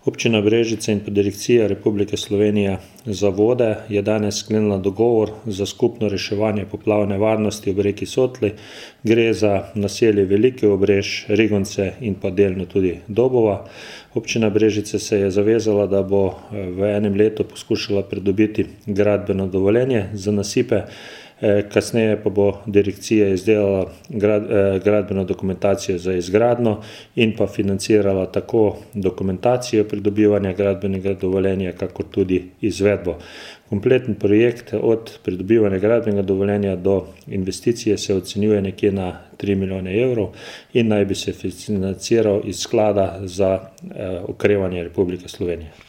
Občina Brežice in pa Direkcija Republike Slovenije za vode je danes sklenila dogovor za skupno reševanje poplavne varnosti ob reki Sotli. Gre za naselje Veliki Obrež, Rigonce in pa delno tudi Dobova. Občina Brežice se je zavezala, da bo v enem letu poskušala pridobiti gradbeno dovoljenje za nasipe. Kasneje pa bo direkcija izdelala gradbeno dokumentacijo za izgradnjo in pa financirala tako dokumentacijo pridobivanja gradbenega dovoljenja, kakor tudi izvedbo. Kompleten projekt od pridobivanja gradbenega dovoljenja do investicije se ocenjuje nekje na 3 milijone evrov in naj bi se financiral iz sklada za okrevanje Republike Slovenije.